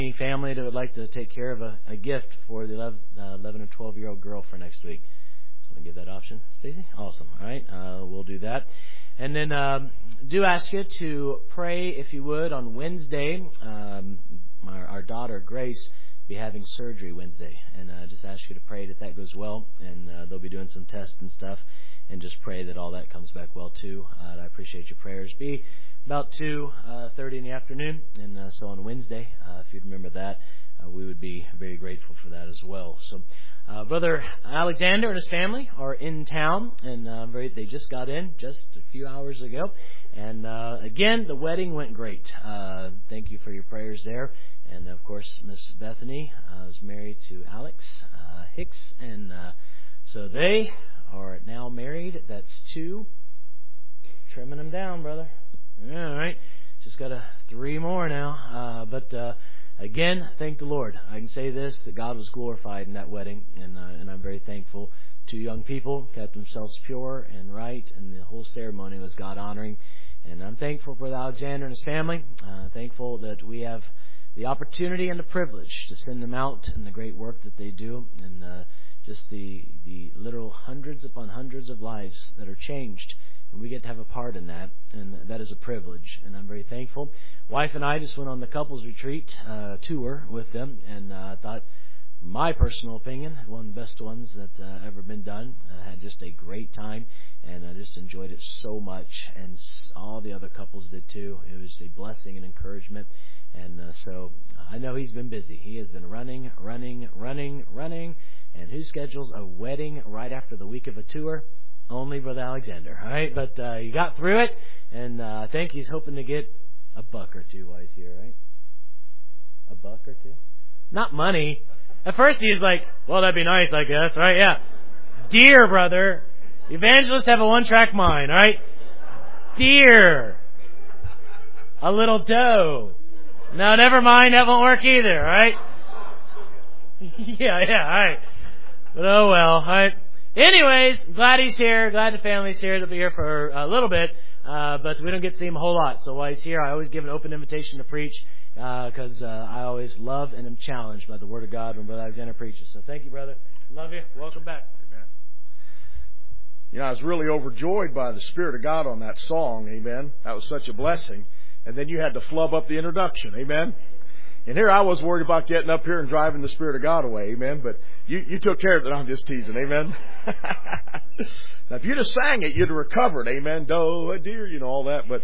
Any family that would like to take care of a gift for the 11 or 12-year-old girl for next week? Someone give that option, Stacy? Awesome. All right, we'll do that. And then do ask you to pray, if you would, on Wednesday. Our daughter, Grace, will be having surgery Wednesday. And just ask you to pray that goes well. And they'll be doing some tests and stuff. And just pray that all that comes back well, too. I appreciate your prayers. Be about 2:30 in the afternoon. And so on Wednesday, if you'd remember that, we would be very grateful for that as well. So Brother Alexander and his family are in town, and they just got in just a few hours ago. And again, the wedding went great. Thank you for your prayers there. And of course, Miss Bethany is married to Alex Hicks, and so they are now married. That's 2. Trimming them down, brother. All right, just got 3 more now. But again, thank the Lord. I can say this, that God was glorified in that wedding, and I'm very thankful. 2 young people kept themselves pure and right, and the whole ceremony was God-honoring. And I'm thankful for Alexander and his family. Thankful that we have the opportunity and the privilege to send them out in the great work that they do, and just the literal hundreds upon hundreds of lives that are changed. And we get to have a part in that, and that is a privilege, and I'm very thankful. Wife and I just went on the couples retreat tour with them, and I thought, my personal opinion, one of the best ones that's ever been done. I had just a great time, and I just enjoyed it so much, and all the other couples did too. It was a blessing and encouragement, and so I know he's been busy. He has been running, and who schedules a wedding right after the week of a tour? Only Brother Alexander, all right? But he got through it, and I think he's hoping to get $1 or $2 while he's here, right? $1 or $2? Not money. At first he was like, well, that'd be nice, I guess, right? Yeah. Dear, brother. Evangelists have a one-track mind, all right? Dear. A little dough. No, never mind, that won't work either, all right? Yeah, all right. But oh well, all right. Anyways, glad he's here. Glad the family's here. They'll be here for a little bit, but we don't get to see him a whole lot. So while he's here, I always give an open invitation to preach, because I always love and am challenged by the Word of God when Brother Alexander preaches. So thank you, brother. Love you. Welcome back. Amen. You know, I was really overjoyed by the Spirit of God on that song. Amen. That was such a blessing. And then you had to flub up the introduction. Amen. And here I was worried about getting up here and driving the Spirit of God away. Amen. But you took care of it. I'm just teasing. Amen. Now, if you'd have sang it, you'd have recovered. Amen. Doe, dear, you know, all that. But,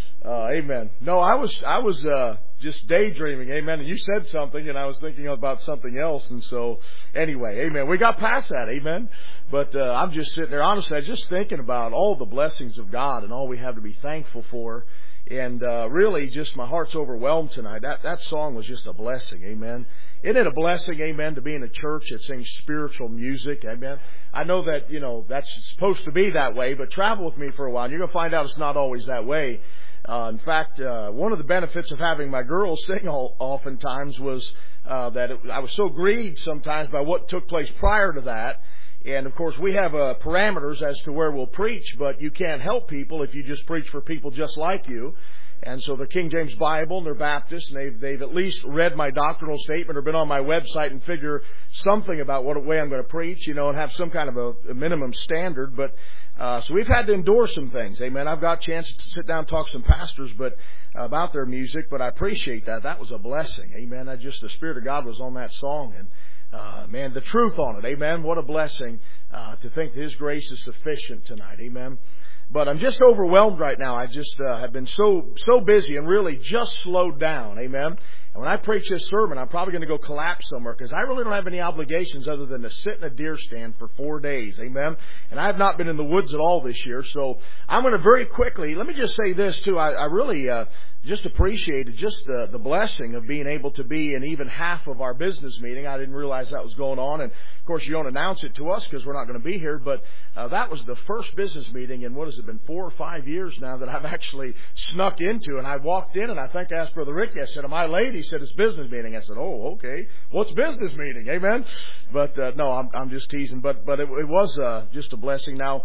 amen. No, I was just daydreaming. Amen. And you said something, and I was thinking about something else. And so, anyway, amen. We got past that. Amen. But I'm just sitting there, honestly, I'm just thinking about all the blessings of God and all we have to be thankful for. And really, just my heart's overwhelmed tonight. That song was just a blessing, amen. Isn't it a blessing, amen, to be in a church that sings spiritual music, amen? I know that, you know, that's supposed to be that way, but travel with me for a while, and you're going to find out it's not always that way. In fact, one of the benefits of having my girls sing oftentimes was that I was so grieved sometimes by what took place prior to that. And, of course, we have parameters as to where we'll preach, but you can't help people if you just preach for people just like you. And so the King James Bible, and they're Baptists, and they've at least read my doctrinal statement or been on my website and figure something about what way I'm going to preach, you know, and have some kind of a minimum standard. But so we've had to endure some things. Amen. I've got a chance to sit down and talk to some pastors about their music, but I appreciate that. That was a blessing. Amen. The Spirit of God was on that song, and man, the truth on it. Amen. What a blessing to think that His grace is sufficient tonight. Amen. But I'm just overwhelmed right now. I just have been so busy and really just slowed down. Amen. And when I preach this sermon, I'm probably going to go collapse somewhere because I really don't have any obligations other than to sit in a deer stand for 4 days. Amen. And I have not been in the woods at all this year. So I'm going to very quickly, let me just say this too. I really just appreciated just the blessing of being able to be in even half of our business meeting. I didn't realize that was going on. And of course, you don't announce it to us because we're not going to be here. But that was the first business meeting in, what has it been, 4 or 5 years now that I've actually snuck into. And I walked in and I think I asked Brother Ricky, I said, am I late? He said, it's business meeting. I said, oh, okay. What's business meeting? Amen. But no, I'm just teasing. But it was just a blessing. Now,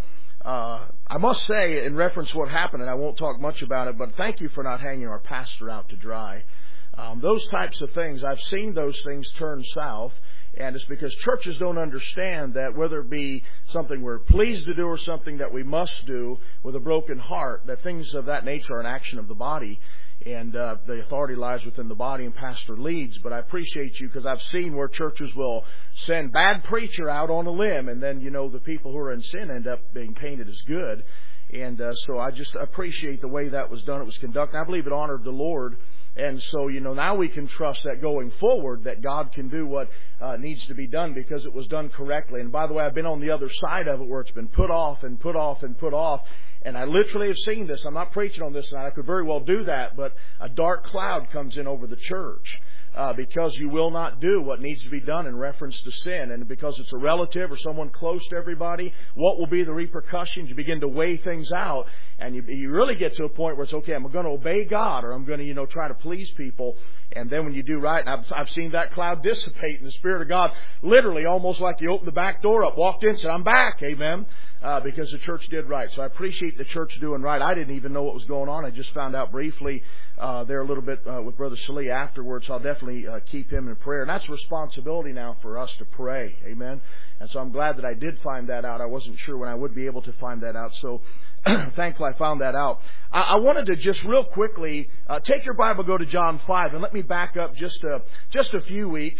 I must say, in reference to what happened, and I won't talk much about it, but thank you for not hanging our pastor out to dry. Those types of things, I've seen those things turn south. And it's because churches don't understand that whether it be something we're pleased to do or something that we must do with a broken heart, that things of that nature are an action of the body. And the authority lies within the body and pastor leads. But I appreciate you because I've seen where churches will send bad preacher out on a limb, and then, the people who are in sin end up being painted as good. And so I just appreciate the way that was done. It was conducted. I believe it honored the Lord. And so, now we can trust that going forward that God can do what needs to be done because it was done correctly. And by the way, I've been on the other side of it where it's been put off and put off and put off. And I literally have seen this. I'm not preaching on this tonight. I could very well do that. But a dark cloud comes in over the church. Because you will not do what needs to be done in reference to sin. And because it's a relative or someone close to everybody, what will be the repercussions? You begin to weigh things out, and you really get to a point where it's, okay, I'm going to obey God, or I'm going to, try to please people. And then when you do right, and I've seen that cloud dissipate in the Spirit of God, literally almost like you opened the back door up, walked in, said, I'm back, amen, because the church did right. So I appreciate the church doing right. I didn't even know what was going on. I just found out briefly there a little bit with Brother Shalee afterwards. So I'll definitely keep him in prayer. And that's a responsibility now for us to pray, amen. And so I'm glad that I did find that out. I wasn't sure when I would be able to find that out. So thankful I found that out. I wanted to just real quickly take your Bible, go to John 5, and let me back up just a few weeks.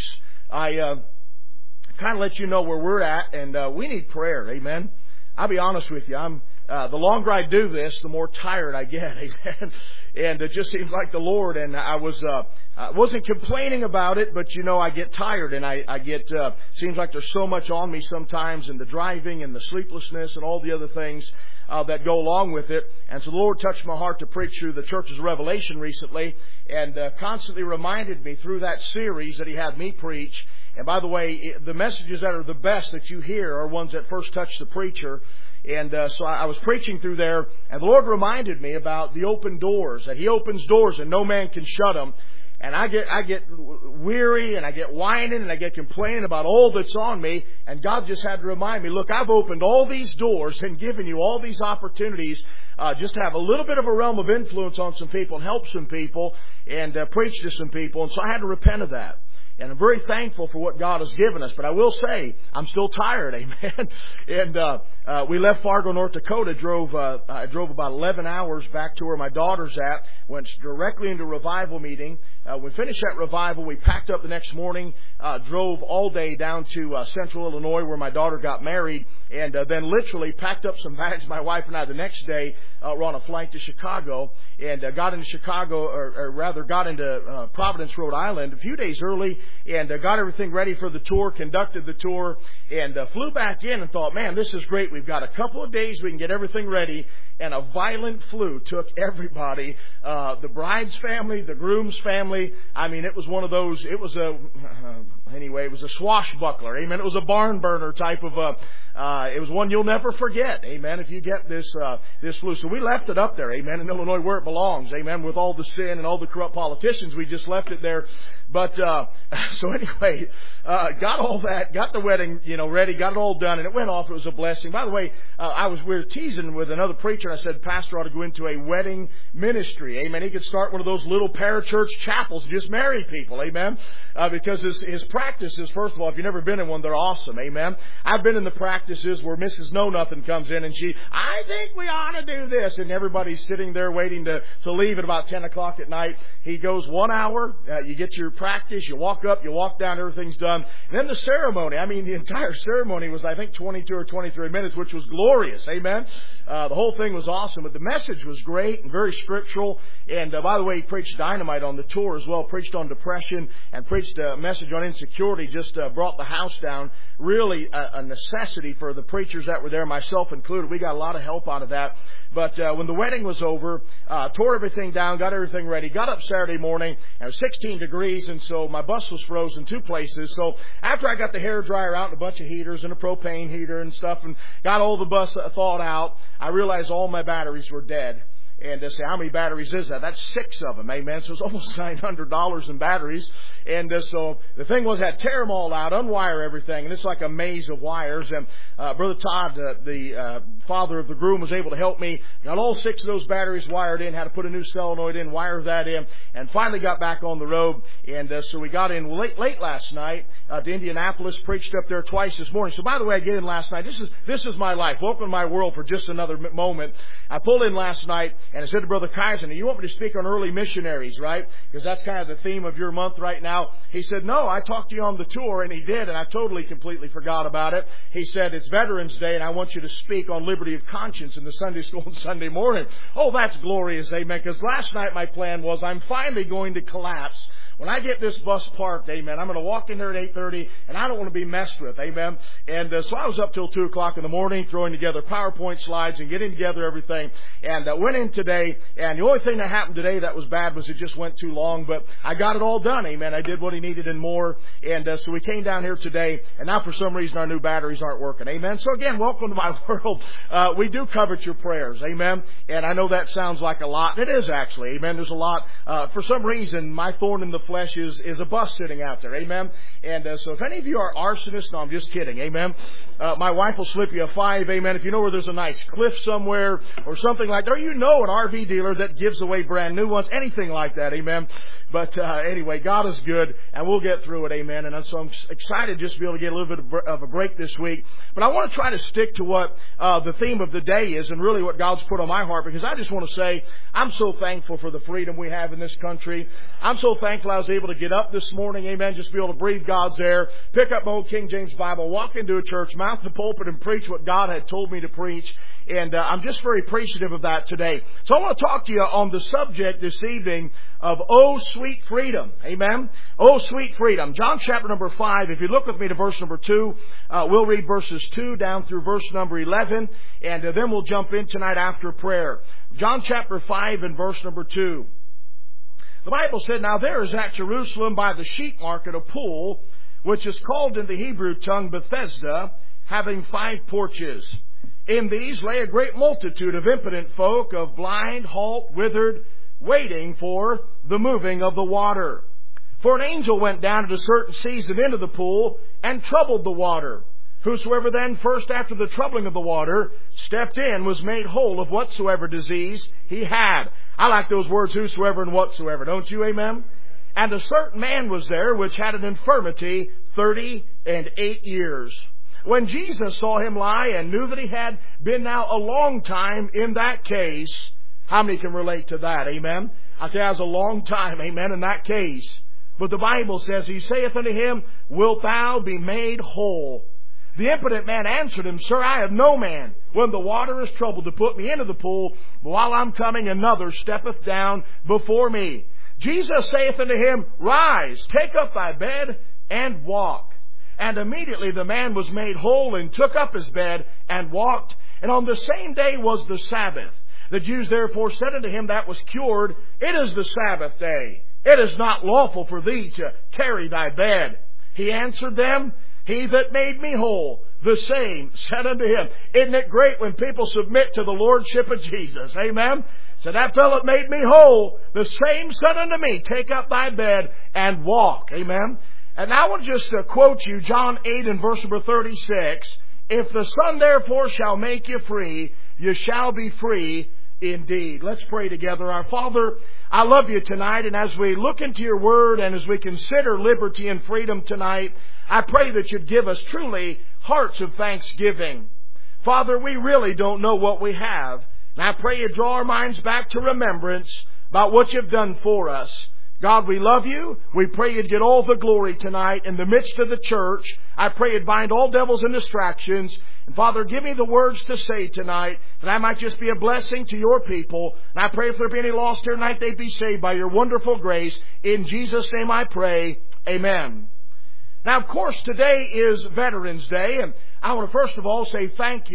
I kind of let you know where we're at, and we need prayer, amen. I'll be honest with you. The longer I do this, the more tired I get, amen. And it just seems like the Lord, and I wasn't complaining about it, but I get tired, and I get, seems like there's so much on me sometimes, and the driving and the sleeplessness and all the other things that go along with it. And so the Lord touched my heart to preach through the Church's Revelation recently, and constantly reminded me through that series that He had me preach. And by the way, the messages that are the best that you hear are ones that first touch the preacher. And so I was preaching through there, and the Lord reminded me about the open doors, that He opens doors and no man can shut them. And I get weary, and I get whining, and I get complaining about all that's on me. And God just had to remind me, look, I've opened all these doors and given you all these opportunities just to have a little bit of a realm of influence on some people and help some people and preach to some people. And so I had to repent of that. And I'm very thankful for what God has given us. But I will say, I'm still tired, amen. And we left Fargo, North Dakota, I drove about 11 hours back to where my daughter's at, went directly into revival meeting. We finished that revival. We packed up the next morning, drove all day down to Central Illinois where my daughter got married, and then literally packed up some bags, my wife and I, the next day. Were on a flight to Chicago, and got into Chicago, or rather got into Providence, Rhode Island a few days early, and got everything ready for the tour, conducted the tour, and flew back in and thought, man, this is great. We've got a couple of days we can get everything ready. And a violent flu took everybody, the bride's family, the groom's family. I mean, it was one of those, it was a swashbuckler, amen. It was a barn burner type of, it was one you'll never forget, amen, if you get this flu. So we left it up there, amen, in Illinois where it belongs, amen, with all the sin and all the corrupt politicians. We just left it there. But, so anyway, got all that, got the wedding, ready, got it all done, and it went off. It was a blessing. By the way, we were teasing with another preacher, and I said, Pastor ought to go into a wedding ministry, amen. He could start one of those little parachurch chapels and just marry people, amen. Because his practices, first of all, if you've never been in one, they're awesome, amen. I've been in the practices where Mrs. Know Nothing comes in, and I think we ought to do this, and everybody's sitting there waiting to leave at about 10 o'clock at night. He goes 1 hour, you get your practice, you walk up, you walk down, everything's done. And then the ceremony, the entire ceremony was, I think, 22 or 23 minutes, which was glorious, amen. The whole thing was awesome, but the message was great and very scriptural. And by the way, he preached dynamite on the tour as well, preached on depression, and preached a message on insecurity, just brought the house down. Really a necessity for the preachers that were there, myself included. We got a lot of help out of that. But when the wedding was over, tore everything down, got everything ready, got up Saturday morning, and it was 16 degrees, and so my bus was frozen 2 places. So after I got the hairdryer out and a bunch of heaters and a propane heater and stuff, and got all the bus thawed out, I realized all my batteries were dead. And say, how many batteries is that? That's 6 of them, amen. So it's almost $900 in batteries. And so the thing was, I had to tear them all out, unwire everything, and it's like a maze of wires. And Brother Todd, the father of the groom, was able to help me. Got all 6 of those batteries wired in, had to put a new solenoid in, wire that in, and finally got back on the road. And so we got in late last night to Indianapolis, preached up there twice this morning. So by the way, I get in last night. This is my life. Welcome to my world for just another moment. I pulled in last night, and I said to Brother Kaiser, you want me to speak on early missionaries, right? Because that's kind of the theme of your month right now. He said, no, I talked to you on the tour, and he did, and I totally, completely forgot about it. He said, it's Veterans Day, and I want you to speak on liberty of conscience in the Sunday school on Sunday morning. Oh, that's glorious, amen, because last night my plan was I'm finally going to collapse. When I get this bus parked, amen, I'm going to walk in there at 8:30, and I don't want to be messed with, amen. And so I was up till 2 o'clock in the morning throwing together PowerPoint slides and getting together everything, and went in today, and the only thing that happened today that was bad was it just went too long, but I got it all done, amen. I did what he needed and more, and so we came down here today, and now for some reason our new batteries aren't working, amen. So again, welcome to my world. We do covet your prayers, amen, and I know that sounds like a lot, and it is actually, amen. There's a lot. For some reason, my thorn in the flesh is a bus sitting out there, amen. And so if any of you are arsonists, no, I'm just kidding, amen. My wife will slip you a 5, amen, if you know where there's a nice cliff somewhere or something like that, or you know an RV dealer that gives away brand new ones, anything like that, amen. But anyway, God is good, and we'll get through it, amen. And so I'm excited just to be able to get a little bit of a break this week. But I want to try to stick to what the theme of the day is, and really what God's put on my heart, because I just want to say I'm so thankful for the freedom we have in this country. I'm so thankful I was able to get up this morning, amen, just be able to breathe God's air, pick up my old King James Bible, walk into a church, mount the pulpit, and preach what God had told me to preach. And I'm just very appreciative of that today. So I want to talk to you on the subject this evening of Oh, Sweet Freedom. Amen? Oh, Sweet Freedom. John chapter number 5. If you look with me to verse number 2, we'll read verses 2 down through verse number 11. And then we'll jump in tonight after prayer. John chapter 5 and verse number 2. The Bible said, Now there is at Jerusalem by the sheep market a pool, which is called in the Hebrew tongue Bethesda, having 5 porches. In these lay a great multitude of impotent folk, of blind, halt, withered, waiting for the moving of the water. For an angel went down at a certain season into the pool, and troubled the water. Whosoever then first after the troubling of the water stepped in was made whole of whatsoever disease he had. I like those words, whosoever and whatsoever, don't you, amen? And a certain man was there which had an infirmity 38 years. When Jesus saw him lie and knew that he had been now a long time in that case, how many can relate to that? Amen? I say, that was a long time, amen, in that case. But the Bible says, He saith unto him, Wilt thou be made whole? The impotent man answered him, Sir, I have no man, when the water is troubled, to put me into the pool, but while I'm coming, another steppeth down before me. Jesus saith unto him, Rise, take up thy bed, and walk. And immediately the man was made whole, and took up his bed, and walked. And on the same day was the Sabbath. The Jews therefore said unto him that was cured, It is the Sabbath day. It is not lawful for thee to carry thy bed. He answered them, He that made me whole, the same said unto him. Isn't it great when people submit to the lordship of Jesus? Amen? So that fellow that made me whole, the same said unto me, Take up thy bed and walk. Amen? And now I want to just quote you John 8 and verse number 36. If the Son therefore shall make you free, you shall be free indeed. Let's pray together. Our Father, I love you tonight, and as we look into your word and as we consider liberty and freedom tonight, I pray that you'd give us truly hearts of thanksgiving. Father, we really don't know what we have, and I pray you draw our minds back to remembrance about what you've done for us. God, we love you. We pray you'd get all the glory tonight in the midst of the church. I pray you'd bind all devils and distractions. And Father, give me the words to say tonight, that I might just be a blessing to your people. And I pray if there be any lost here tonight, they'd be saved by your wonderful grace. In Jesus' name I pray. Amen. Now, of course, today is Veterans Day, and I want to first of all say thank you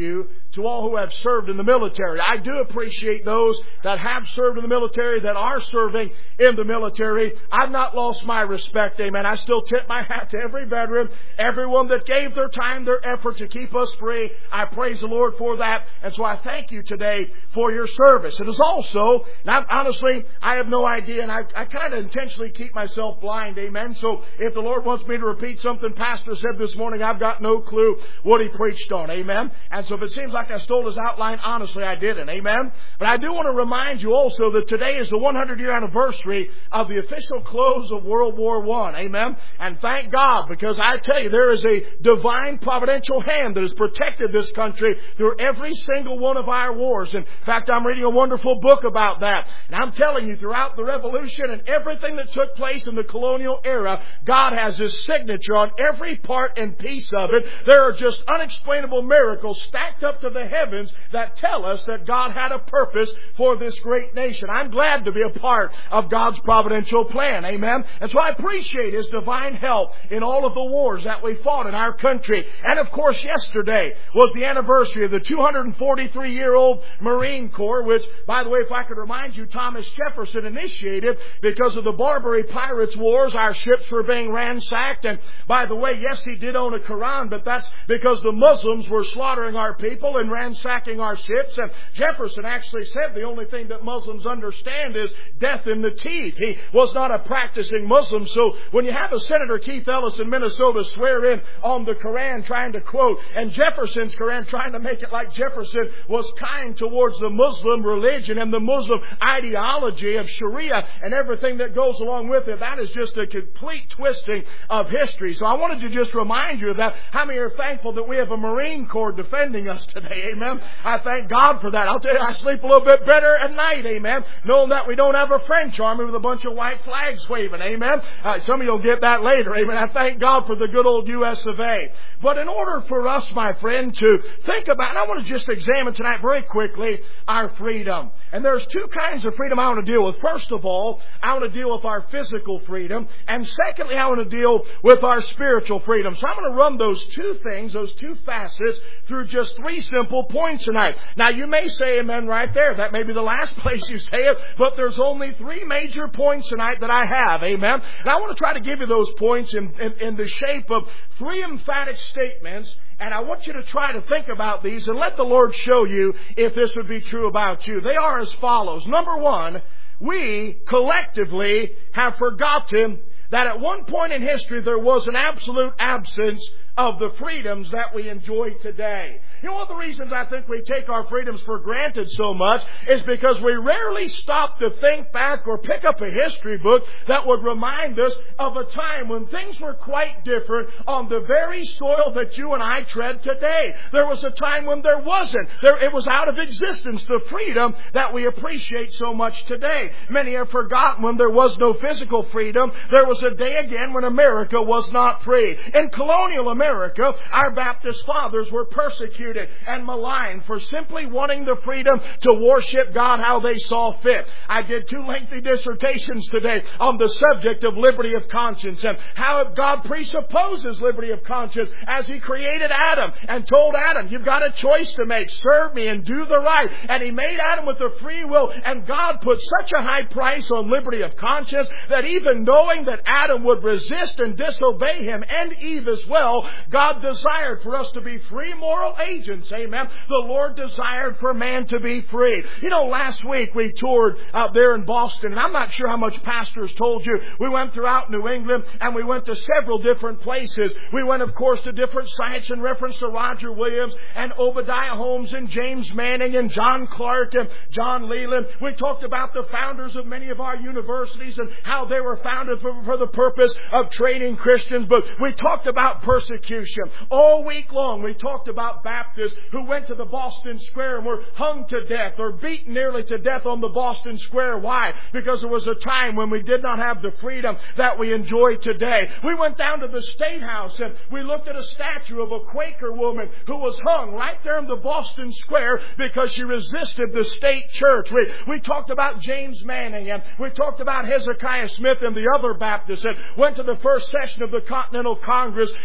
to all who have served in the military. I do appreciate those that have served in the military, that are serving in the military. I've not lost my respect, amen. I still tip my hat to every veteran, everyone that gave their time, their effort to keep us free. I praise the Lord for that. And so I thank you today for your service. It is also, and honestly, I have no idea, and I kind of intentionally keep myself blind, amen. So if the Lord wants me to repeat something Pastor said this morning, I've got no clue what he preached on, amen. And so if it seems like I stole his outline, honestly, I didn't, amen. But I do want to remind you also that today is the 100-year anniversary of the official close of World War I, amen. And thank God, because I tell you, there is a divine providential hand that has protected this country through every single one of our wars. In fact, I'm reading a wonderful book about that. And I'm telling you, throughout the Revolution and everything that took place in the colonial era, God has His signature on every part and piece of it. There are just unexplainable miracles stacked up to the heavens that tell us that God had a purpose for this great nation. I'm glad to be a part of God's providential plan. Amen. And so I appreciate His divine help in all of the wars that we fought in our country. And of course, yesterday was the anniversary of the 243-year-old Marine Corps, which, by the way, if I could remind you, Thomas Jefferson initiated because of the Barbary Pirates Wars. Our ships were being ransacked. And by the way, yes, he did own a Quran, but that's because the Muslims were slaughtering our people and ransacking our ships. And Jefferson actually said the only thing that Muslims understand is death in the teeth. He was not a practicing Muslim. So when you have a Senator Keith Ellis in Minnesota swear in on the Quran trying to quote, and Jefferson's Quran trying to make it like Jefferson was kind towards the Muslim religion and the Muslim ideology of Sharia and everything that goes along with it, that is just a complete twisting of history. So I wanted to just remind you of that. How many are thankful that we have a Marine Corps defending us today? Amen. I thank God for that. I'll tell you, I sleep a little bit better at night. Amen. Knowing that we don't have a French army with a bunch of white flags waving. Amen. Some of you will get that later. Amen. I thank God for the good old U.S. of A. But in order for us, my friend, to think about, and I want to just examine tonight very quickly our freedom. And there's two kinds of freedom I want to deal with. First of all, I want to deal with our physical freedom. And secondly, I want to deal with our spiritual freedom. So I'm going to run those two things, those two facets, through just three simple points tonight. Now, you may say amen right there. That may be the last place you say it, but there's only three major points tonight that I have. Amen. And I want to try to give you those points in the shape of three emphatic statements. And I want you to try to think about these and let the Lord show you if this would be true about you. They are as follows. Number one, we collectively have forgotten that at one point in history there was an absolute absence of the freedoms that we enjoy today. You know, one of the reasons I think we take our freedoms for granted so much is because we rarely stop to think back or pick up a history book that would remind us of a time when things were quite different on the very soil that you and I tread today. There was a time when there wasn't. It was out of existence, the freedom that we appreciate so much today. Many have forgotten when there was no physical freedom. There was a day again when America was not free. In colonial America, our Baptist fathers were persecuted and maligned for simply wanting the freedom to worship God how they saw fit. I did two lengthy dissertations today on the subject of liberty of conscience and how God presupposes liberty of conscience as He created Adam and told Adam, you've got a choice to make. Serve me and do the right. And He made Adam with a free will, and God put such a high price on liberty of conscience that even knowing that Adam would resist and disobey Him, and Eve as well, God desired for us to be free moral agents. Amen. The Lord desired for man to be free. You know, last week we toured out there in Boston, and I'm not sure how much pastors told you. We went throughout New England, and we went to several different places. We went, of course, to different sites in reference to Roger Williams and Obadiah Holmes and James Manning and John Clark and John Leland. We talked about the founders of many of our universities and how they were founded for the purpose of training Christians. But we talked about persecution. All week long we talked about Baptists who went to the Boston Square and were hung to death or beaten nearly to death on the Boston Square. Why? Because there was a time when we did not have the freedom that we enjoy today. We went down to the State House and we looked at a statue of a Quaker woman who was hung right there in the Boston Square because she resisted the state church. We talked about James Manning, and we talked about Hezekiah Smith and the other Baptists, and went to the first session of the Continental Congress and pleaded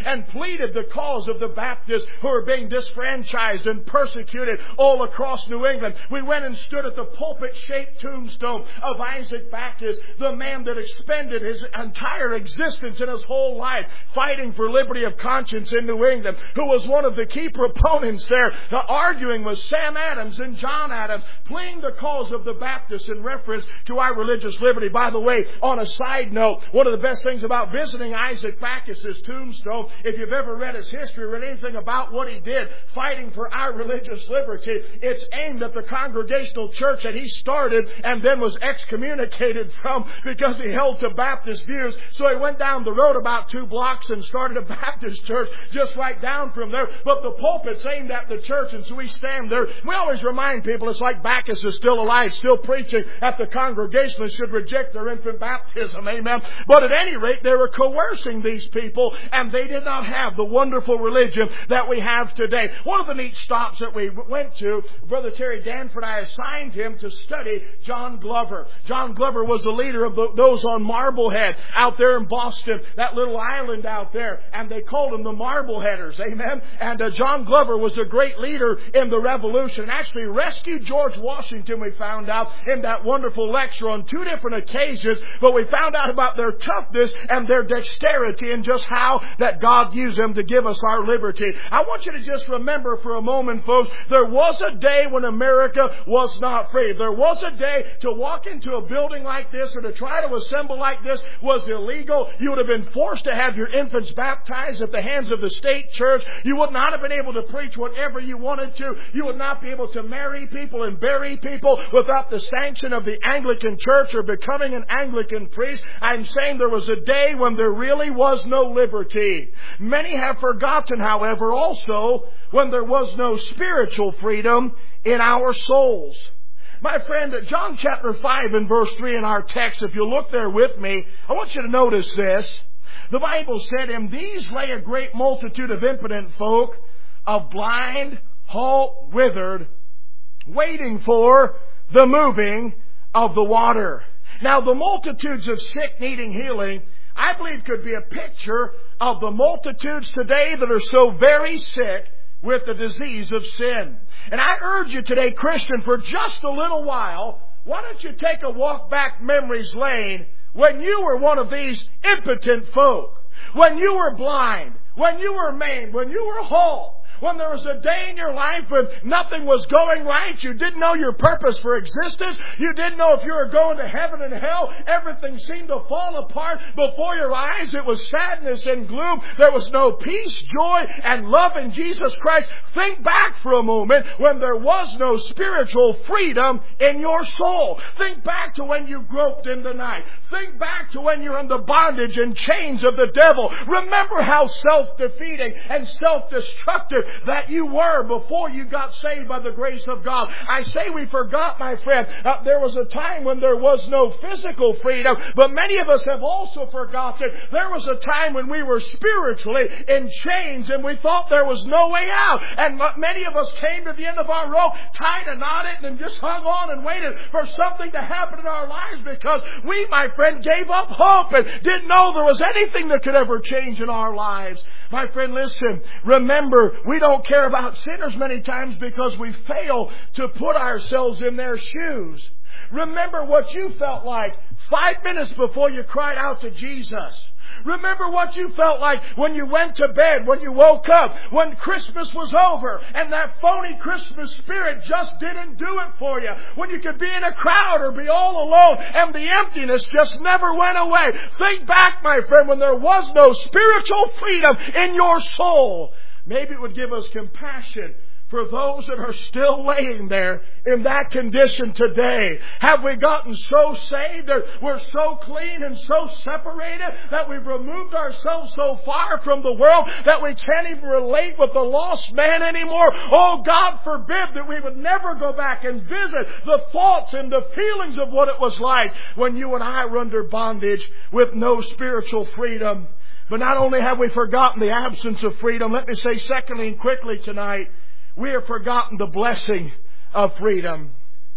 pleaded the cause of the Baptists who were being disfranchised and persecuted all across New England. We went and stood at the pulpit-shaped tombstone of Isaac Backus, the man that expended his entire existence and his whole life fighting for liberty of conscience in New England, who was one of the key proponents there, arguing with Sam Adams and John Adams, pleading the cause of the Baptists in reference to our religious liberty. By the way, on a side note, one of the best things about visiting Isaac Backus' tombstone, if you've ever read his history, read anything about what he did fighting for our religious liberty, it's aimed at the Congregational church that he started and then was excommunicated from because he held to Baptist views. So he went down the road about 2 blocks and started a Baptist church just right down from there. But the pulpit's aimed at the church, and so we stand there. We always remind people it's like Backus is still alive, still preaching at the Congregationalists should reject their infant baptism. Amen. But at any rate, they were coercing these people, and they did not have the wonderful religion that we have today. One of the neat stops that we went to, Brother Terry Danford, I assigned him to study John Glover. John Glover was the leader of those on Marblehead out there in Boston, that little island out there, and they called them the Marbleheaders. Amen. And John Glover was a great leader in the Revolution, actually rescued George Washington, we found out, in that wonderful lecture on 2 different occasions. But we found out about their toughness and their dexterity and just how that God used them to give us our liberty. I want you to just remember for a moment, folks, there was a day when America was not free. There was a day to walk into a building like this or to try to assemble like this was illegal. You would have been forced to have your infants baptized at the hands of the state church. You would not have been able to preach whatever you wanted to. You would not be able to marry people and bury people without the sanction of the Anglican Church or becoming an Anglican priest. I'm saying there was a day when there really was no liberty. Many have forgotten, however, also when there was no spiritual freedom in our souls. My friend, John chapter 5 and verse 3 in our text, if you look there with me, I want you to notice this. The Bible said, "In these lay a great multitude of impotent folk, of blind, halt, withered, waiting for the moving of the water." Now, the multitudes of sick needing healing, I believe, could be a picture of the multitudes today that are so very sick with the disease of sin. And I urge you today, Christian, for just a little while, why don't you take a walk back memory's lane when you were one of these impotent folk, when you were blind, when you were maimed, when you were halt, when there was a day in your life when nothing was going right, you didn't know your purpose for existence, you didn't know if you were going to heaven and hell, everything seemed to fall apart before your eyes, it was sadness and gloom, there was no peace, joy, and love in Jesus Christ. Think back for a moment when there was no spiritual freedom in your soul. Think back to when you groped in the night. Think back to when you're in the bondage and chains of the devil. Remember how self-defeating and self-destructive that you were before you got saved by the grace of God. I say we forgot, my friend, there was a time when there was no physical freedom, but many of us have also forgotten there was a time when we were spiritually in chains and we thought there was no way out. And many of us came to the end of our rope, tied a knot it, and just hung on and waited for something to happen in our lives because we, my friend, gave up hope and didn't know there was anything that could ever change in our lives. My friend, listen, remember, we don't care about sinners many times because we fail to put ourselves in their shoes. Remember what you felt like 5 minutes before you cried out to Jesus. Remember what you felt like when you went to bed, when you woke up, when Christmas was over, and that phony Christmas spirit just didn't do it for you. When you could be in a crowd or be all alone, and the emptiness just never went away. Think back, my friend, when there was no spiritual freedom in your soul. Maybe it would give us compassion for those that are still laying there in that condition today. Have we gotten so saved that we're so clean and so separated that we've removed ourselves so far from the world that we can't even relate with the lost man anymore? Oh, God forbid that we would never go back and visit the thoughts and the feelings of what it was like when you and I were under bondage with no spiritual freedom. But not only have we forgotten the absence of freedom, let me say secondly and quickly tonight, we have forgotten the blessing of freedom.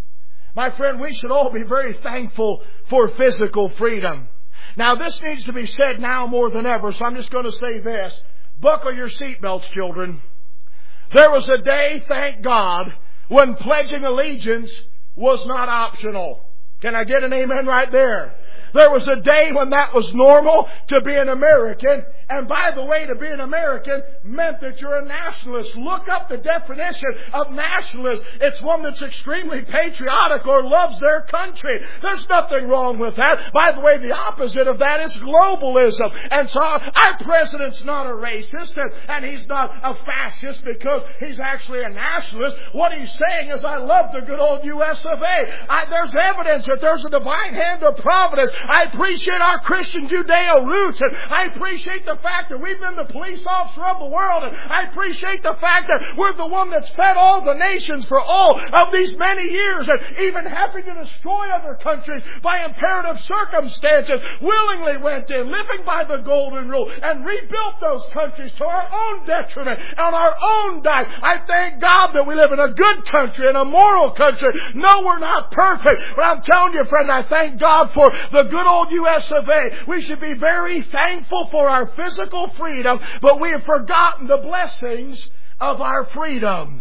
My friend, we should all be very thankful for physical freedom. Now, this needs to be said now more than ever, so I'm just going to say this. Buckle your seatbelts, children. There was a day, thank God, when pledging allegiance was not optional. Can I get an amen right there? There was a day when that was normal to be an American. And by the way, to be an American meant that you're a nationalist. Look up the definition of nationalist. It's one that's extremely patriotic or loves their country. There's nothing wrong with that. By the way, the opposite of that is globalism. And so our president's not a racist and he's not a fascist because he's actually a nationalist. What he's saying is, I love the good old U.S. of A. There's evidence that there's a divine hand of providence. I appreciate our Christian Judeo roots, and I appreciate the fact that we've been the police officer of the world, and I appreciate the fact that we're the one that's fed all the nations for all of these many years, and even having to destroy other countries by imperative circumstances, willingly went in, living by the golden rule, and rebuilt those countries to our own detriment, on our own dime. I thank God that we live in a good country, in a moral country. No, we're not perfect, but I'm telling you, friend, I thank God for the good old U.S. of A. We should be very thankful for our physical freedom, but we have forgotten the blessings of our freedom.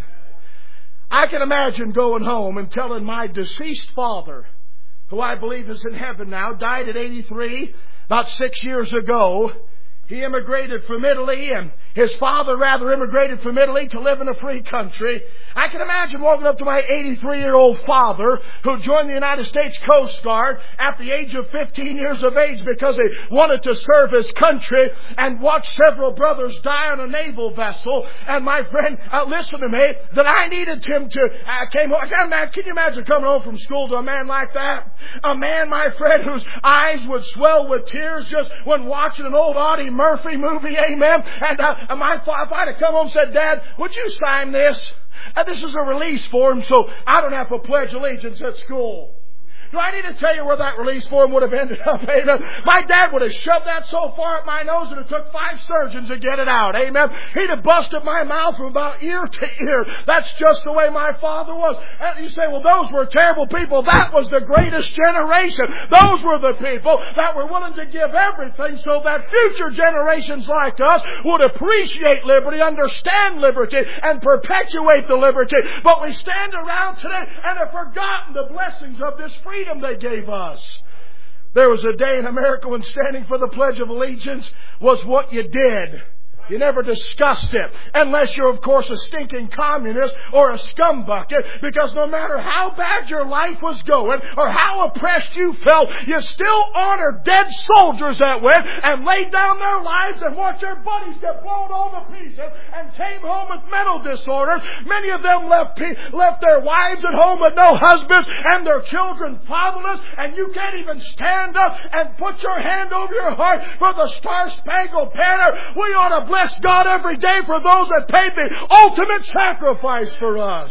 I can imagine going home and telling my deceased father, who I believe is in heaven now, died at 83, about 6 years ago. He immigrated from Italy, and his father rather immigrated from Italy to live in a free country. I can imagine walking up to my 83-year-old father who joined the United States Coast Guard at the age of 15 years of age because he wanted to serve his country, and watched several brothers die on a naval vessel. And my friend, listen to me, that I needed him to, came home. Can you imagine coming home from school to a man like that? A man, my friend, whose eyes would swell with tears just when watching an old Audie Murphy movie, amen? And if I'd have come home and said, Dad, would you sign this? This is a release form, so I don't have to pledge allegiance at school. Do I need to tell you where that release form would have ended up? Amen. My dad would have shoved that so far up my nose that it took 5 surgeons to get it out. Amen. He'd have busted my mouth from about ear to ear. That's just the way my father was. And you say, well, those were terrible people. That was the greatest generation. Those were the people that were willing to give everything so that future generations like us would appreciate liberty, understand liberty, and perpetuate the liberty. But we stand around today and have forgotten the blessings of this freedom they gave us. There was a day in America when standing for the Pledge of Allegiance was what you did. You never discussed it. Unless you're, of course, a stinking communist or a scumbucket. Because no matter how bad your life was going or how oppressed you felt, you still honored dead soldiers that went and laid down their lives and watched their buddies get blown all to pieces and came home with mental disorders. Many of them left their wives at home with no husbands and their children fatherless. And you can't even stand up and put your hand over your heart for the Star-Spangled Banner. We ought to bless God every day for those that paid the ultimate sacrifice for us.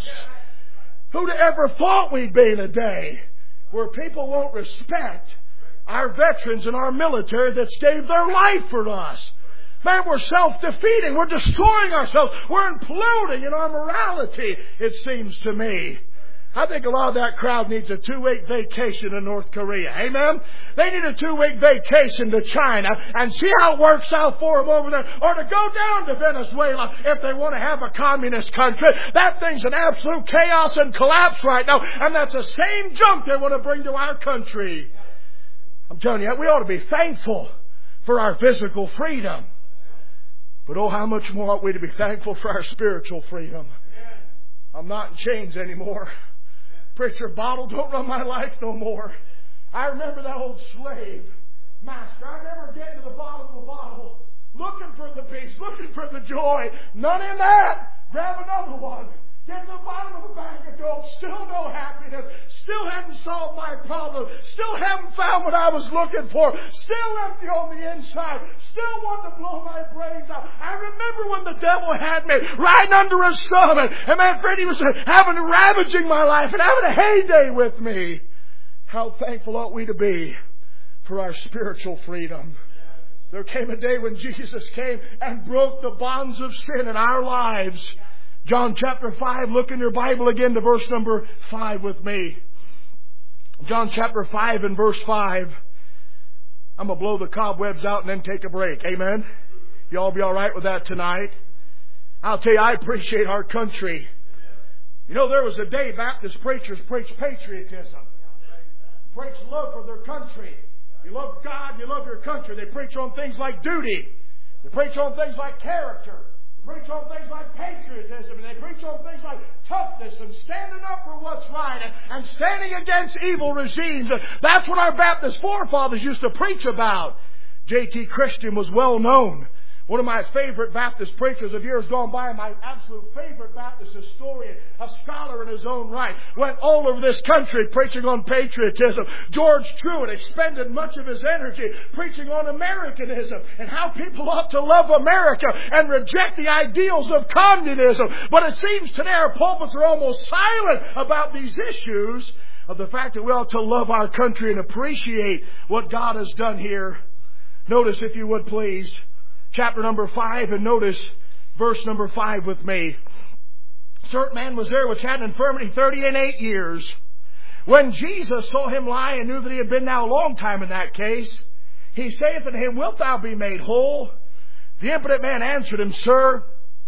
Who'd ever thought we'd be in a day where people won't respect our veterans and our military that gave their life for us? Man, we're self-defeating. We're destroying ourselves. We're imploding in our morality, it seems to me. I think a lot of that crowd needs a 2-week vacation to North Korea. Amen? They need a 2-week vacation to China and see how it works out for them over there. Or to go down to Venezuela if they want to have a communist country. That thing's an absolute chaos and collapse right now. And that's the same junk they want to bring to our country. I'm telling you, we ought to be thankful for our physical freedom. But oh, how much more ought we to be thankful for our spiritual freedom. I'm not in chains anymore. Preacher, bottle don't run my life no more. I remember that old slave master. I remember getting to the bottom of the bottle, looking for the peace, looking for the joy. None in that. Grab another one. Get to the bottom of a bag of gold. Still no happiness. Still hadn't solved my problem. Still haven't found what I was looking for. Still empty on the inside. Still wanting to blow my brains out. I remember when the devil had me riding under his thumb. And my friend, he was ravaging my life and having a heyday with me. How thankful ought we to be for our spiritual freedom. There came a day when Jesus came and broke the bonds of sin in our lives. John chapter 5, look in your Bible again to verse number 5 with me. John chapter 5 and verse 5. I'm going to blow the cobwebs out and then take a break. Amen? Y'all be all right with that tonight? I'll tell you, I appreciate our country. You know, there was a day Baptist preachers preached patriotism. Preach love for their country. You love God, you love your country. They preach on things like duty. They preach on things like character. They preach on things like patriotism. And they preach on things like toughness and standing up for what's right and standing against evil regimes. That's what our Baptist forefathers used to preach about. J.T. Christian was well known. One of my favorite Baptist preachers of years gone by, my absolute favorite Baptist historian, a scholar in his own right, went all over this country preaching on patriotism. George Truett expended much of his energy preaching on Americanism and how people ought to love America and reject the ideals of communism. But it seems today our pulpits are almost silent about these issues of the fact that we ought to love our country and appreciate what God has done here. Notice, if you would please, chapter number 5, and notice verse number 5 with me. A certain man was there which had an infirmity 38 years. When Jesus saw him lie and knew that he had been now a long time in that case, he saith unto him, Wilt thou be made whole? The impotent man answered him, Sir,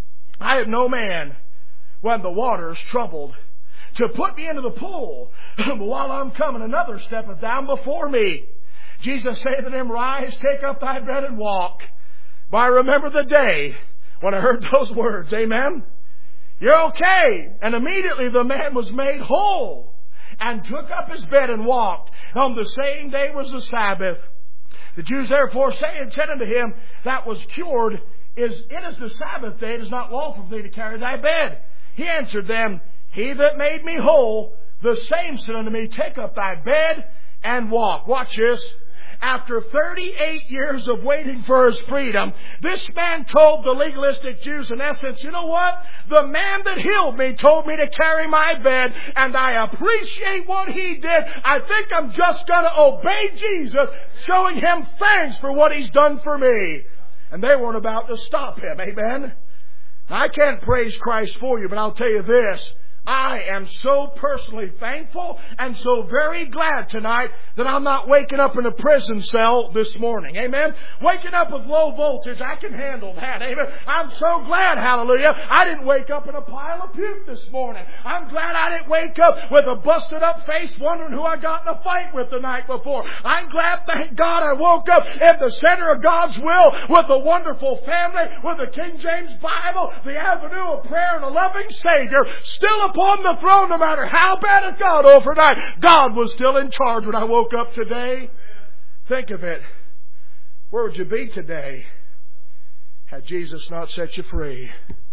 I have no man when the water is troubled to put me into the pool. But while I'm coming, another steppeth down before me. Jesus saith unto him, Rise, take up thy bed and walk. But I remember the day when I heard those words. Amen? You're okay. And immediately the man was made whole and took up his bed and walked. On the same day was the Sabbath. The Jews therefore said unto him that was cured, It is the Sabbath day, it is not lawful for thee to carry thy bed. He answered them, He that made me whole, the same said unto me, Take up thy bed and walk. Watch this. After 38 years of waiting for his freedom, this man told the legalistic Jews, in essence, you know what? The man that healed me told me to carry my bed, and I appreciate what he did. I think I'm just going to obey Jesus, showing him thanks for what he's done for me. And they weren't about to stop him. Amen? Now, I can't praise Christ for you, but I'll tell you this. I am so personally thankful and so very glad tonight that I'm not waking up in a prison cell this morning. Amen? Waking up with low voltage, I can handle that. Amen? I'm so glad, hallelujah, I didn't wake up in a pile of puke this morning. I'm glad I didn't wake up with a busted up face wondering who I got in a fight with the night before. I'm glad, thank God, I woke up in the center of God's will with a wonderful family, with the King James Bible, the avenue of prayer, and a loving Savior, still upon the throne. No matter how bad it got overnight, God was still in charge when I woke up today. Think of it. Where would you be today had Jesus not set you free?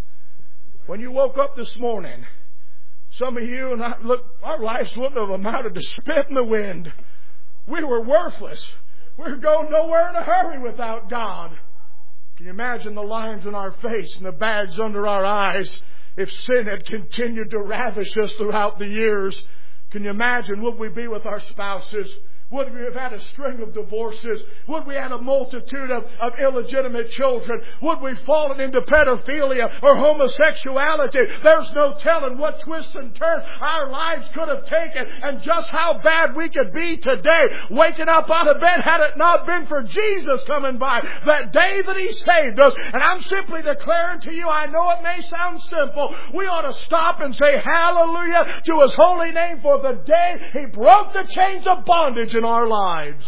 When you woke up this morning, some of you and I, look, our lives wouldn't have amounted to spit in the wind. We were worthless. We were going nowhere in a hurry without God. Can you imagine the lines in our face and the bags under our eyes if sin had continued to ravish us throughout the years? Can you imagine, would we be with our spouses? Would we have had a string of divorces? Would we have a multitude of illegitimate children? Would we have fallen into pedophilia or homosexuality? There's no telling what twists and turns our lives could have taken and just how bad we could be today. Waking up out of bed had it not been for Jesus coming by that day that He saved us. And I'm simply declaring to you, I know it may sound simple, we ought to stop and say hallelujah to His holy name for the day He broke the chains of bondage in our lives.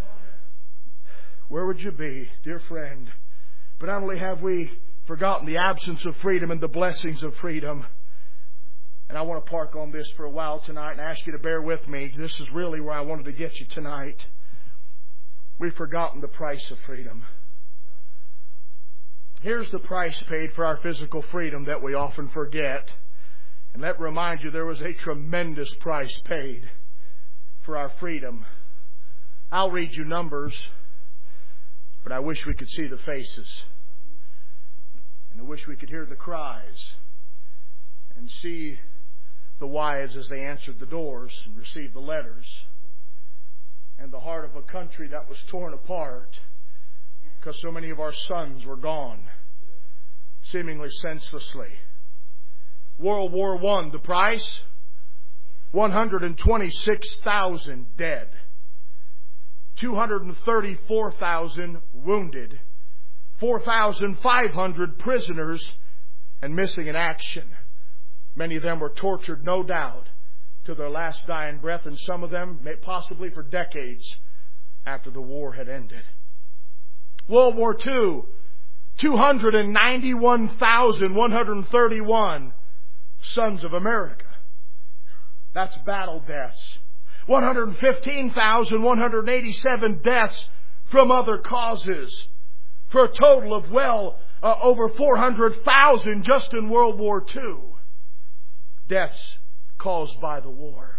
Where would you be, dear friend? But not only have we forgotten the absence of freedom and the blessings of freedom, and I want to park on this for a while tonight and ask you to bear with me. This is really where I wanted to get you tonight. We've forgotten the price of freedom. Here's the price paid for our physical freedom that we often forget. And let me remind you, there was a tremendous price paid for our freedom. I'll read you numbers, but I wish we could see the faces. And I wish we could hear the cries and see the wives as they answered the doors and received the letters. And the heart of a country that was torn apart because so many of our sons were gone, seemingly senselessly. World War I, the price? 126,000 dead. 234,000 wounded. 4,500 prisoners and missing in action. Many of them were tortured, no doubt, to their last dying breath, and some of them possibly for decades after the war had ended. World War II, 291,131 sons of America. That's battle deaths. 115,187 deaths from other causes, for a total of over 400,000 just in World War II. Deaths caused by the war.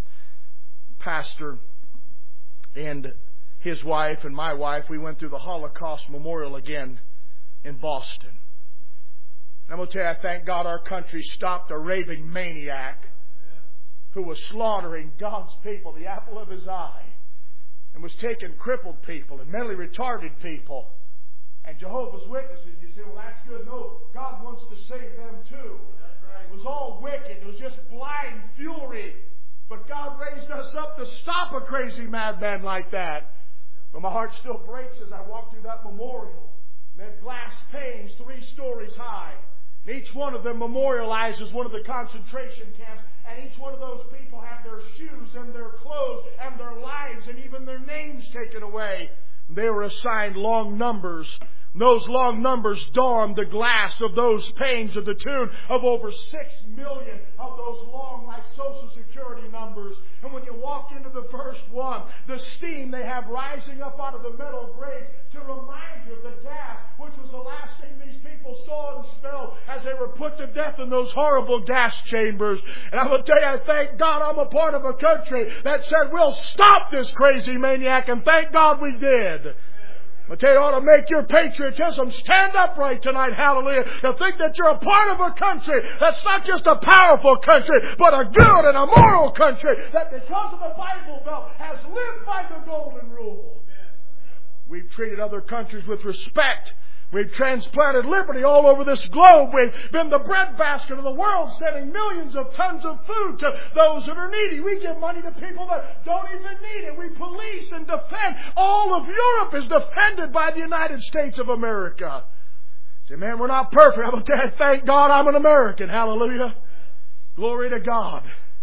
Pastor and his wife and my wife, we went through the Holocaust Memorial again in Boston. And I'm going to tell you, I thank God our country stopped a raving maniac who was slaughtering God's people, the apple of His eye, and was taking crippled people and mentally retarded people and Jehovah's Witnesses. You say, well, that's good. No, God wants to save them too. It was all wicked. It was just blind fury. But God raised us up to stop a crazy madman like that. But my heart still breaks as I walk through that memorial. They have glass panes 3 stories high. And each one of them memorializes one of the concentration camps. And each one of those people have their shoes and their clothes and their lives and even their names taken away. They were assigned long numbers. Those long numbers dawned the glass of those panes to the tune of over 6 million of those long, like Social Security numbers. And when you walk into the first one, the steam they have rising up out of the metal grate to remind you of the gas, which was the last thing these people saw and smelled as they were put to death in those horrible gas chambers. And I will tell you, I thank God I'm a part of a country that said we'll stop this crazy maniac, and thank God we did. I tell you, it ought to make your patriotism stand upright tonight, hallelujah, to think that you're a part of a country that's not just a powerful country, but a good and a moral country that because of the Bible Belt has lived by the golden rule. We've treated other countries with respect. We've transplanted liberty all over this globe. We've been the breadbasket of the world, sending millions of tons of food to those that are needy. We give money to people that don't even need it. We police and defend. All of Europe is defended by the United States of America. Say, man, we're not perfect. I'm going to tell you, thank God I'm an American. Hallelujah. Glory to God.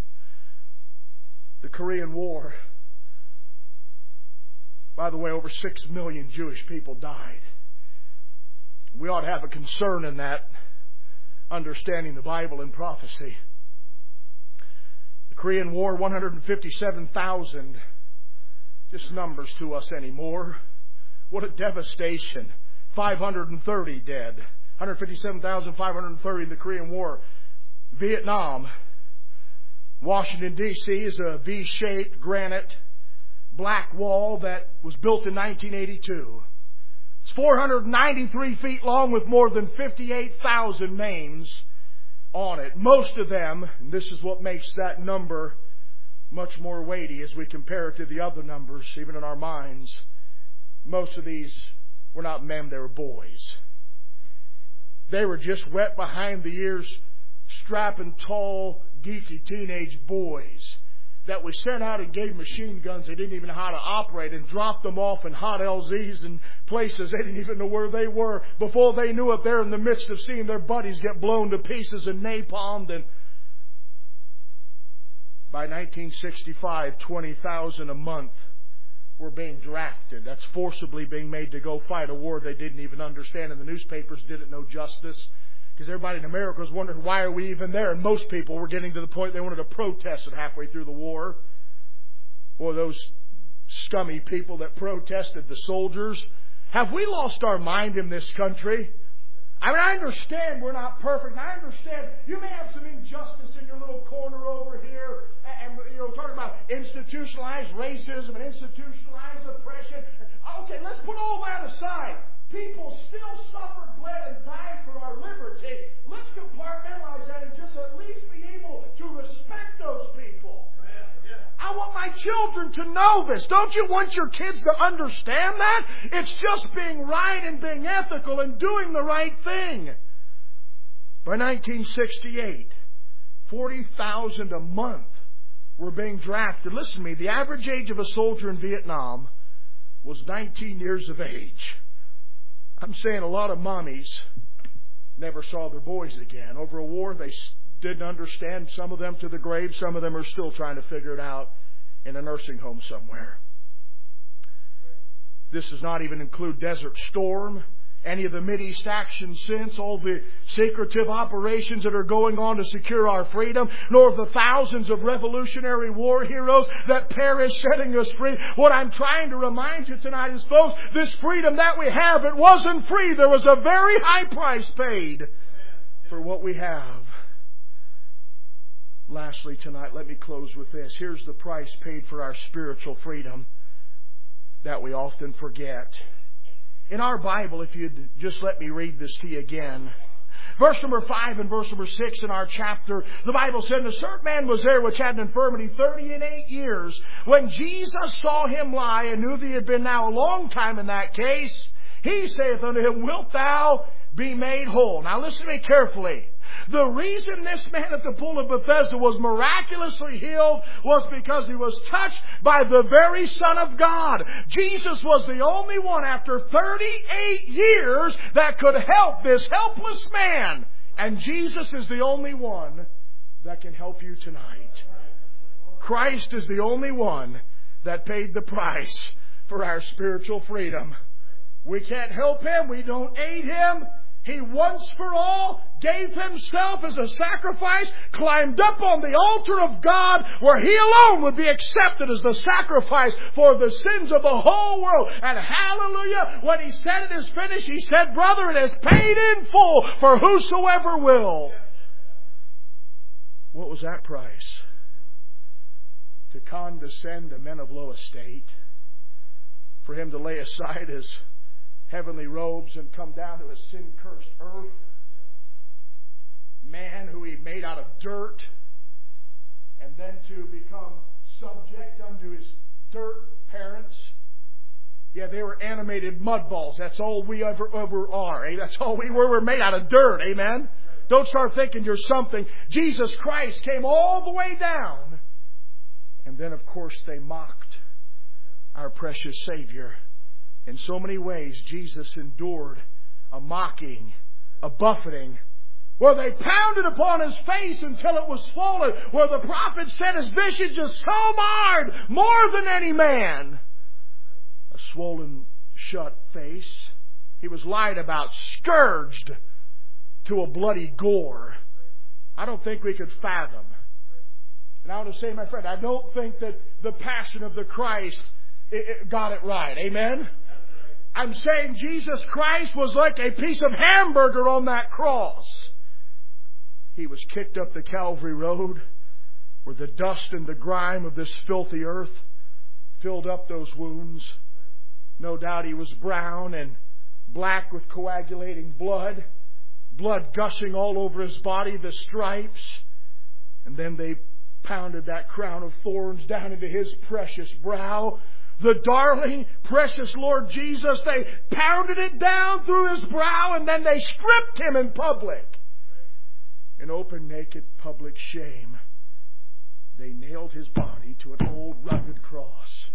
The Korean War. By the way, over 6 million Jewish people died. We ought to have a concern in that, understanding the Bible and prophecy. The Korean War, 157,000, just numbers to us anymore. What a devastation. 530 dead. 157,530 in the Korean War. Vietnam. Washington, D.C. is a V-shaped granite black wall that was built in 1982. It's 493 feet long with more than 58,000 names on it. Most of them, and this is what makes that number much more weighty as we compare it to the other numbers, even in our minds. Most of these were not men, they were boys. They were just wet behind the ears, strapping tall, geeky teenage boys that we sent out and gave machine guns they didn't even know how to operate and dropped them off in hot LZs and places they didn't even know where they were. Before they knew it, they're in the midst of seeing their buddies get blown to pieces and napalmed. And by 1965, 20,000 a month were being drafted. That's forcibly being made to go fight a war they didn't even understand, and the newspapers didn't know justice. Because everybody in America was wondering, why are we even there? And most people were getting to the point they wanted to protest it halfway through the war. Boy, those scummy people that protested, the soldiers. Have we lost our mind in this country? I mean, I understand we're not perfect. And I understand you may have some injustice in your little corner over here. And talking about institutionalized racism and institutionalized oppression. Okay, let's put all that aside. People still suffered, bled, and died for our liberty. Let's compartmentalize that and just at least be able to respect those people. I want my children to know this. Don't you want your kids to understand that? It's just being right and being ethical and doing the right thing. By 1968, 40,000 a month were being drafted. Listen to me. The average age of a soldier in Vietnam was 19 years of age. I'm saying a lot of mommies never saw their boys again. Over a war they didn't understand, some of them to the grave. Some of them are still trying to figure it out in a nursing home somewhere. This does not even include Desert Storm, any of the Mideast action since, all the secretive operations that are going on to secure our freedom, nor the thousands of Revolutionary War heroes that perished setting us free. What I'm trying to remind you tonight is, folks, this freedom that we have, it wasn't free. There was a very high price paid for what we have. Lastly tonight, let me close with this. Here's the price paid for our spiritual freedom that we often forget. In our Bible, if you'd just let me read this to you again. Verse number 5 and verse number 6 in our chapter, the Bible said, "And a certain man was there which had an infirmity 38 years. When Jesus saw him lie and knew that he had been now a long time in that case, he saith unto him, Wilt thou be made whole?" Now listen to me carefully. The reason this man at the pool of Bethesda was miraculously healed was because he was touched by the very Son of God. Jesus was the only one after 38 years that could help this helpless man. And Jesus is the only one that can help you tonight. Christ is the only one that paid the price for our spiritual freedom. We can't help Him. We don't aid Him. He once for all gave Himself as a sacrifice, climbed up on the altar of God where He alone would be accepted as the sacrifice for the sins of the whole world. And hallelujah, when He said it is finished, He said, "Brother, it is paid in full for whosoever will." What was that price? To condescend to men of low estate. For Him to lay aside His heavenly robes and come down to a sin-cursed earth. Man who He made out of dirt, and then to become subject unto His dirt parents. Yeah, they were animated mud balls. That's all we ever are. Eh? That's all we were. We're made out of dirt. Amen? Don't start thinking you're something. Jesus Christ came all the way down. And then, of course, they mocked our precious Savior. In so many ways, Jesus endured a mocking, a buffeting, where they pounded upon His face until it was swollen, where the prophet said His visage is so marred, more than any man. A swollen shut face. He was lied about, scourged to a bloody gore. I don't think we could fathom. And I want to say, my friend, I don't think that the Passion of the Christ got it right. Amen? I'm saying Jesus Christ was like a piece of hamburger on that cross. He was kicked up the Calvary Road where the dust and the grime of this filthy earth filled up those wounds. No doubt He was brown and black with coagulating blood, blood gushing all over His body, the stripes. And then they pounded that crown of thorns down into His precious brow. The darling, precious Lord Jesus, they pounded it down through His brow, and then they stripped Him in public. In open, naked, public shame, they nailed His body to an old, rugged cross.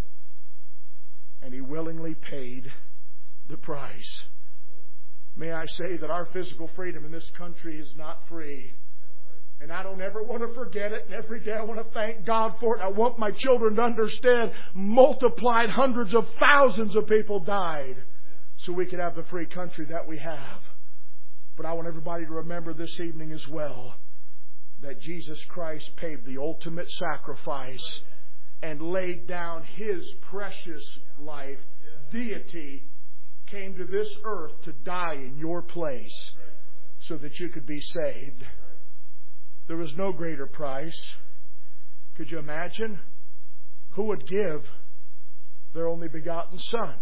And He willingly paid the price. May I say that our physical freedom in this country is not free. And I don't ever want to forget it. And every day I want to thank God for it. I want my children to understand, multiplied hundreds of thousands of people died so we could have the free country that we have. But I want everybody to remember this evening as well that Jesus Christ paid the ultimate sacrifice and laid down His precious life. Deity came to this earth to die in your place so that you could be saved. There was no greater price. Could you imagine? Who would give their only begotten Son?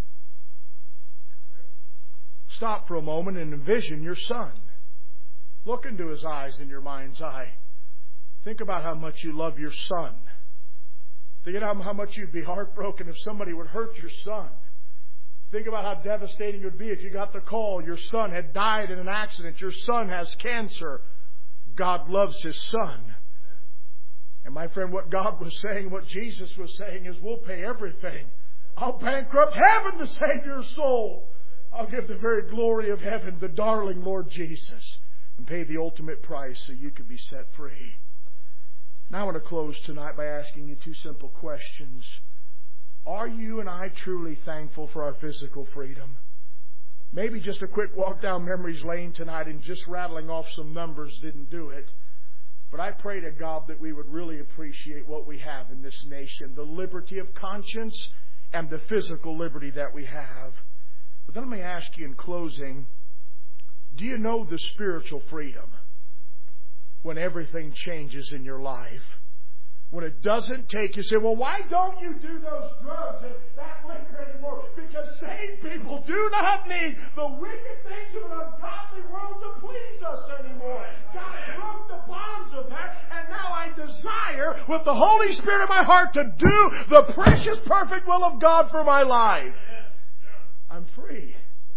Stop for a moment and envision your Son. Look into His eyes in your mind's eye. Think about how much you love your Son. Think about how much you'd be heartbroken if somebody would hurt your Son. Think about how devastating it would be if you got the call your son had died in an accident, your son has cancer. God loves His Son. And my friend, what God was saying, what Jesus was saying is, we'll pay everything. I'll bankrupt heaven to save your soul. I'll give the very glory of heaven, the darling Lord Jesus, and pay the ultimate price so you can be set free. Now I want to close tonight by asking you two simple questions. Are you and I truly thankful for our physical freedom? Maybe just a quick walk down memory's lane tonight and just rattling off some numbers didn't do it. But I pray to God that we would really appreciate what we have in this nation, the liberty of conscience and the physical liberty that we have. But then let me ask you in closing, do you know the spiritual freedom when everything changes in your life? When it doesn't take, you say, well, why don't you do those drugs and that liquor anymore? Because saved people do not need the wicked things of an ungodly world to please us anymore. God broke the bonds of that, and now I desire with the Holy Spirit in my heart to do the precious, perfect will of God for my life. I'm free.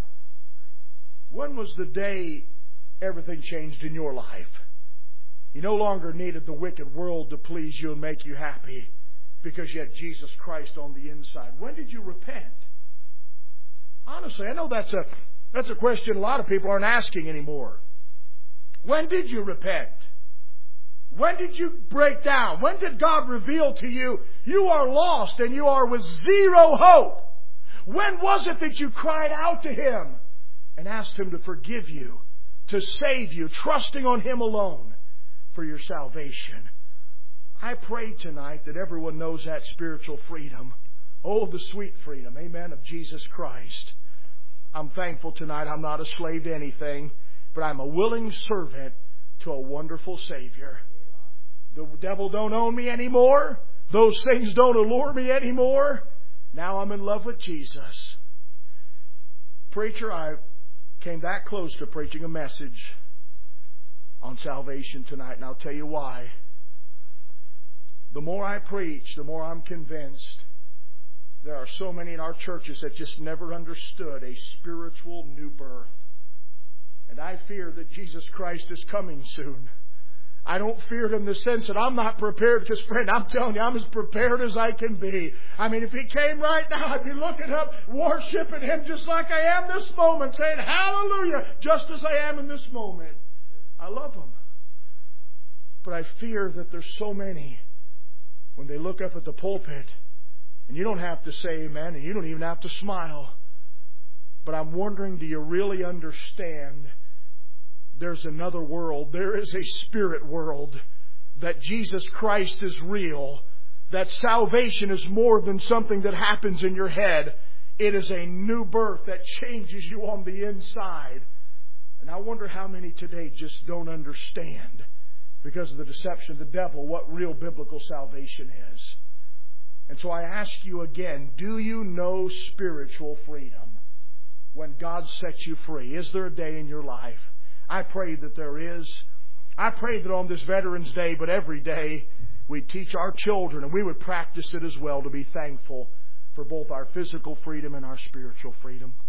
When was the day everything changed in your life? You no longer needed the wicked world to please you and make you happy because you had Jesus Christ on the inside. When did you repent? Honestly, I know that's a question a lot of people aren't asking anymore. When did you repent? When did you break down? When did God reveal to you, you are lost and you are with zero hope? When was it that you cried out to Him and asked Him to forgive you, to save you, trusting on Him alone for your salvation? I pray tonight that everyone knows that spiritual freedom. Oh, the sweet freedom, amen, of Jesus Christ. I'm thankful tonight I'm not a slave to anything, but I'm a willing servant to a wonderful Savior. The devil don't own me anymore. Those things don't allure me anymore. Now I'm in love with Jesus. Preacher, I came that close to preaching a message on salvation tonight, and I'll tell you why. The more I preach, the more I'm convinced there are so many in our churches that just never understood a spiritual new birth. And I fear that Jesus Christ is coming soon. I don't fear it in the sense that I'm not prepared, because, friend, I'm telling you, I'm as prepared as I can be. I mean, if He came right now, I'd be looking up, worshiping Him just like I am this moment, saying, hallelujah, just as I am in this moment. I love Him. But I fear that there's so many, when they look up at the pulpit, and you don't have to say amen, and you don't even have to smile, but I'm wondering, do you really understand there's another world? There is a spirit world. That Jesus Christ is real. That salvation is more than something that happens in your head. It is a new birth that changes you on the inside. And I wonder how many today just don't understand, because of the deception of the devil, what real biblical salvation is. And so I ask you again, do you know spiritual freedom? When God sets you free, is there a day in your life? I pray that there is. I pray that on this Veterans Day, but every day, we teach our children, and we would practice it as well, to be thankful for both our physical freedom and our spiritual freedom.